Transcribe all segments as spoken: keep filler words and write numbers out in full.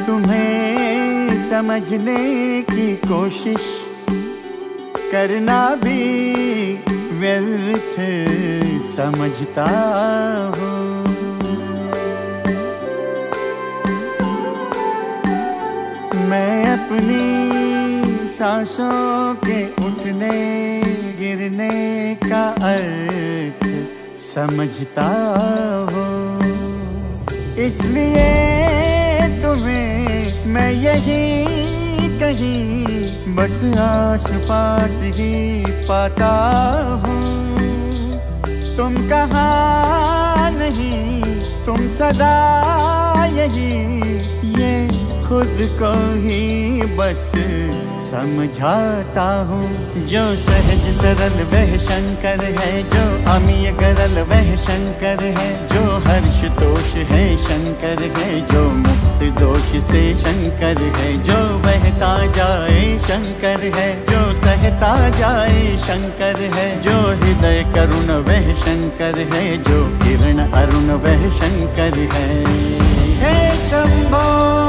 तुम्हें समझने की कोशिश करना भी व्यर्थ समझता हूँ। मैं अपनी सांसों के उठने गिरने का अर्थ समझता हूँ। इसलिए तुम्हें मैं यही कहीं बस आस पास ही पाता हूँ। तुम कहाँ नहीं, तुम सदा यही, ये खुद को ही बस समझाता हूँ। जो सहज सरल वह शंकर है, जो अमीय गरल वह शंकर है, जो हर्ष तोष है शंकर है, जो मुक्त दोष से शंकर है, जो बहता जाए शंकर है, जो सहता जाए शंकर है, जो हृदय करुण वह शंकर है, जो किरण अरुण वह शंकर है। हे शंभो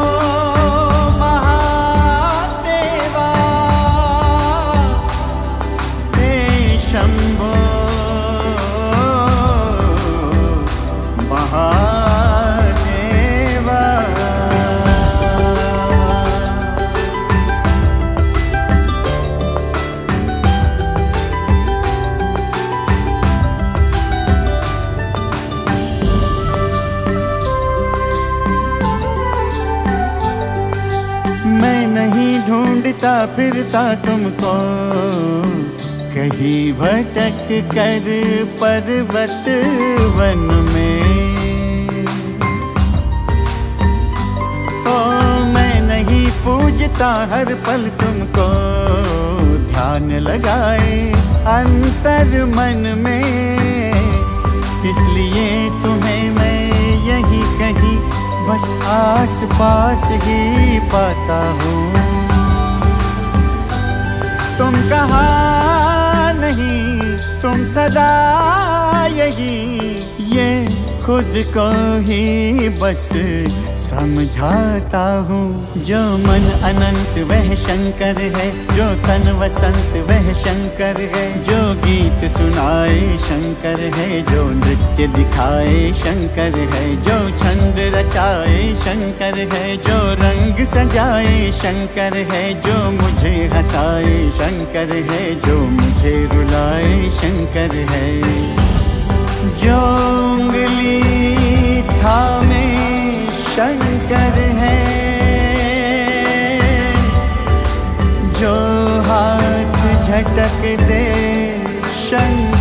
शंभो महादेवा। मैं नहीं ढूंढता फिरता तुमको कहीं भटक कर पर्वत वन में। ओ मैं नहीं पूजता हर पल तुमको ध्यान लगाए अंतर मन में। इसलिए तुम्हें मैं यही कहीं बस आस पास ही पाता हूँ। तुम कहाँ नहीं, तुम सदा यही, ये खुद को ही बस समझाता हूँ। जो मन अनंत वह शंकर है, जो तन वसंत वह शंकर है, जो गीत सुनाए शंकर है, जो नृत्य दिखाए शंकर है, जो छंद रचाए शंकर है, जो रंग सजाए शंकर है, जो मुझे हंसाए शंकर है, जो मुझे रुलाए शंकर है। जो उंगली थामे शंकर है, जो हाथ झटक दे शंकर